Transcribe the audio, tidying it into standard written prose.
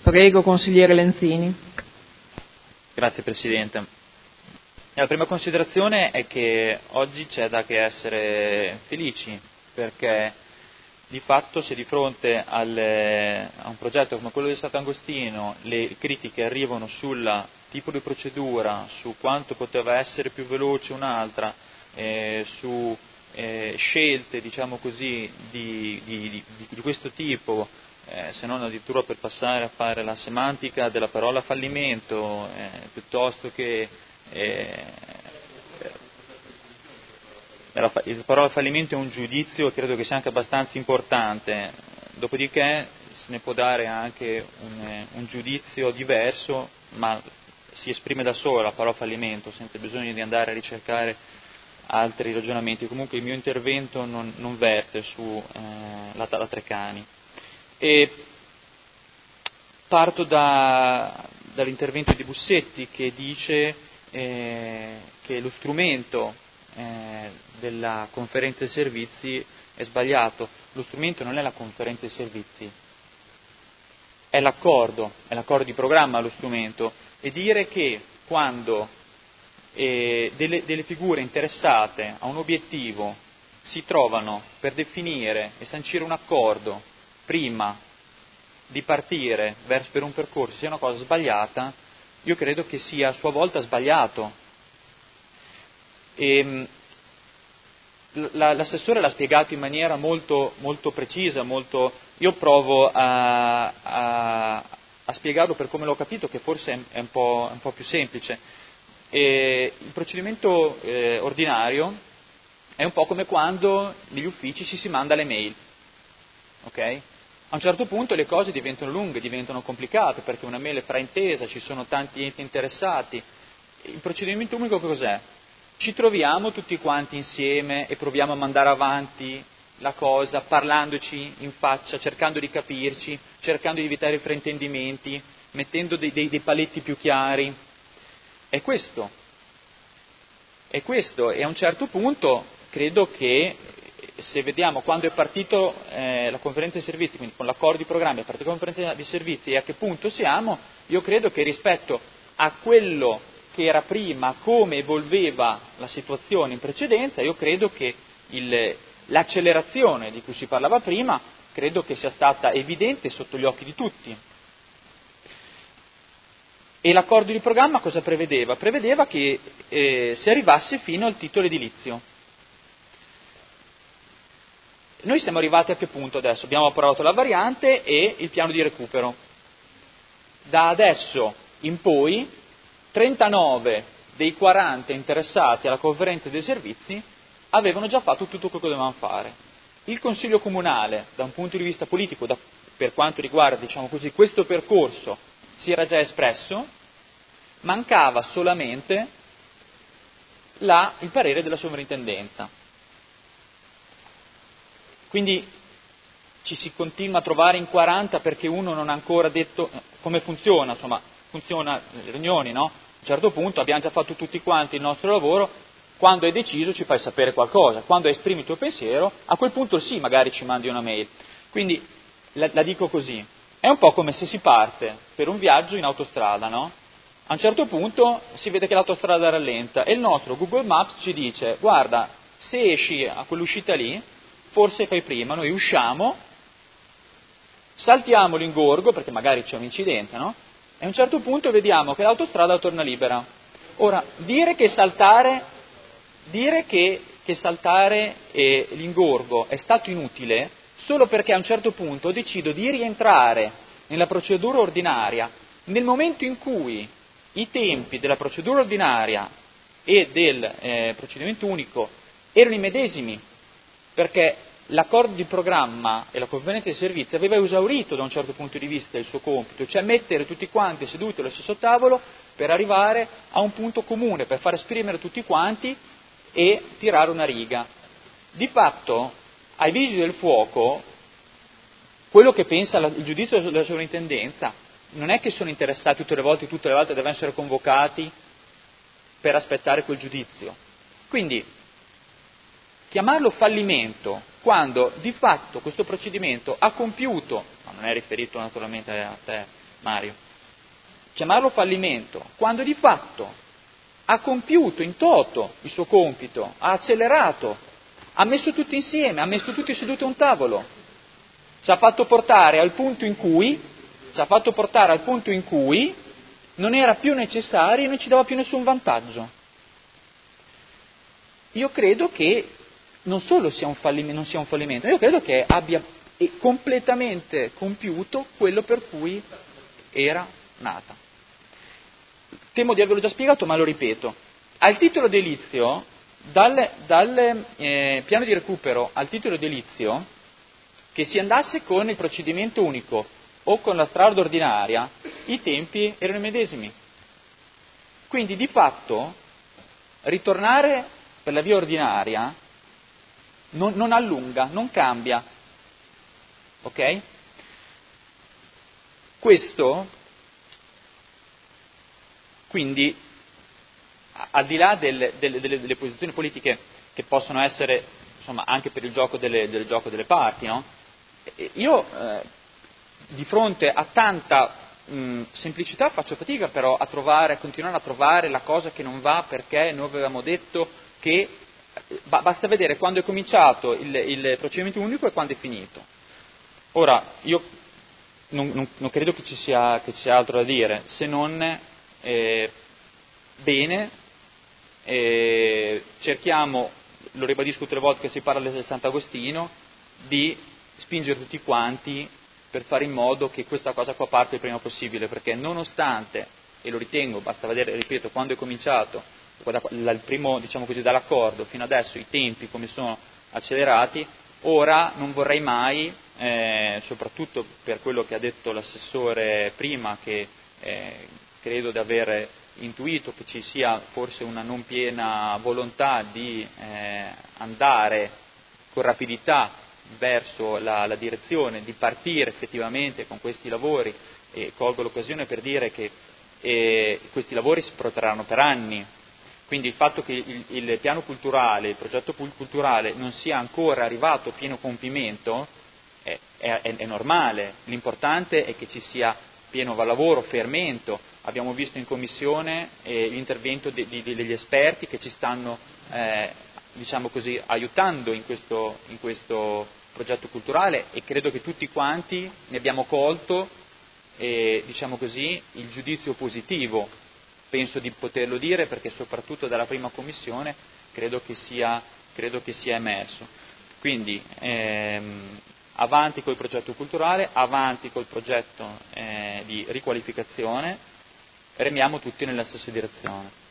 Prego, consigliere Lenzini. Grazie Presidente. La prima considerazione è che oggi c'è da che essere felici, perché di fatto se di fronte a un progetto come quello di Sant'Agostino le critiche arrivano sul tipo di procedura, su quanto poteva essere più veloce un'altra, su scelte diciamo così di questo tipo, se non addirittura per passare a fare la semantica della parola fallimento, piuttosto che la parola fallimento è un giudizio e credo che sia anche abbastanza importante, dopodiché se ne può dare anche un giudizio diverso, ma si esprime da sola la parola fallimento, senza bisogno di andare a ricercare altri ragionamenti. Comunque il mio intervento non verte su la Treccani. E parto dall'intervento di Bussetti che dice che lo strumento della conferenza dei servizi è sbagliato. Lo strumento non è la conferenza dei servizi, è l'accordo di programma lo strumento, e dire che quando delle figure interessate a un obiettivo si trovano per definire e sancire un accordo prima di partire per un percorso sia una cosa sbagliata, io credo che sia a sua volta sbagliato. L'assessore l'ha spiegato in maniera molto, molto precisa, io provo a spiegarlo per come l'ho capito, che forse è un po' più semplice. Il procedimento ordinario è un po' come quando negli uffici si manda le mail, ok? A un certo punto le cose diventano lunghe, diventano complicate, perché una mail è fraintesa, ci sono tanti enti interessati. Il procedimento unico cos'è? Ci troviamo tutti quanti insieme e proviamo a mandare avanti la cosa, parlandoci in faccia, cercando di capirci, cercando di evitare fraintendimenti, mettendo dei paletti più chiari. È questo. E a un certo punto credo che se vediamo quando è partito la conferenza dei servizi, quindi con l'accordo di programma è partita la conferenza dei servizi e a che punto siamo, io credo che rispetto a quello che era prima, come evolveva la situazione in precedenza, io credo che l'accelerazione di cui si parlava prima, credo che sia stata evidente sotto gli occhi di tutti. E l'accordo di programma cosa prevedeva? Prevedeva che si arrivasse fino al titolo edilizio. Noi siamo arrivati a che punto adesso? Abbiamo approvato la variante e il piano di recupero. Da adesso in poi 39 dei 40 interessati alla conferenza dei servizi avevano già fatto tutto quello che dovevano fare. Il Consiglio Comunale, da un punto di vista politico, per quanto riguarda diciamo così, questo percorso, si era già espresso, mancava solamente il parere della sovrintendenza. Quindi ci si continua a trovare in 40 perché uno non ha ancora detto come funziona, funziona le riunioni, no? A un certo punto abbiamo già fatto tutti quanti il nostro lavoro, quando hai deciso ci fai sapere qualcosa, quando esprimi il tuo pensiero, a quel punto sì, magari ci mandi una mail. Quindi la dico così, è un po' come se si parte per un viaggio in autostrada, no? A un certo punto si vede che l'autostrada rallenta e il nostro Google Maps ci dice guarda, se esci a quell'uscita lì, forse fai prima, noi usciamo, saltiamo l'ingorgo, perché magari c'è un incidente, no? E a un certo punto vediamo che l'autostrada torna libera. Ora, dire che saltare l'ingorgo è stato inutile solo perché a un certo punto decido di rientrare nella procedura ordinaria nel momento in cui i tempi della procedura ordinaria e del procedimento unico erano i medesimi, perché l'accordo di programma e la conferenza dei servizi aveva esaurito da un certo punto di vista il suo compito, cioè mettere tutti quanti seduti allo stesso tavolo per arrivare a un punto comune, per far esprimere tutti quanti e tirare una riga. Di fatto, ai Vigili del Fuoco, quello che pensa il giudizio della sovrintendenza non è che sono interessati tutte le volte devono essere convocati per aspettare quel giudizio. Quindi, chiamarlo fallimento quando di fatto questo procedimento ha compiuto, ma non è riferito naturalmente a te, Mario, chiamarlo fallimento, quando di fatto ha compiuto in toto il suo compito, ha accelerato, ha messo tutti insieme, ha messo tutti seduti a un tavolo, ci ha fatto portare al punto in cui non era più necessario e non ci dava più nessun vantaggio. Io credo che non solo sia un fallimento, io credo che abbia completamente compiuto quello per cui era nata. Temo di averlo già spiegato, ma lo ripeto. Al titolo edilizio, dal piano di recupero al titolo edilizio, che si andasse con il procedimento unico o con la strada ordinaria, i tempi erano i medesimi. Quindi di fatto ritornare per la via ordinaria non allunga, non cambia. Ok? Questo, quindi, al di là delle posizioni politiche che possono essere, insomma, anche per il gioco del gioco delle parti, no? Io di fronte a tanta semplicità faccio fatica però a continuare a trovare la cosa che non va, perché noi avevamo detto che basta vedere quando è cominciato il procedimento unico e quando è finito. Ora, io non credo che ci sia altro da dire, se non bene, cerchiamo, lo ribadisco tutte le volte che si parla del Sant'Agostino, di spingere tutti quanti per fare in modo che questa cosa qua parta il prima possibile, perché nonostante, e lo ritengo, basta vedere, ripeto, quando è cominciato, il primo, diciamo così, dall'accordo fino adesso, i tempi come sono accelerati, ora non vorrei mai, soprattutto per quello che ha detto l'assessore prima, che credo di aver intuito che ci sia forse una non piena volontà di andare con rapidità verso la direzione di partire effettivamente con questi lavori, e colgo l'occasione per dire che questi lavori si protrarranno per anni, quindi il fatto che il piano culturale, il progetto culturale non sia ancora arrivato a pieno compimento è normale, l'importante è che ci sia pieno lavoro, fermento. Abbiamo visto in commissione l'intervento degli esperti che ci stanno diciamo così, aiutando in questo progetto culturale, e credo che tutti quanti ne abbiamo colto diciamo così, il giudizio positivo, penso di poterlo dire, perché soprattutto dalla prima commissione credo che sia emerso. Quindi avanti col progetto culturale, avanti col progetto di riqualificazione, remiamo tutti nella stessa direzione.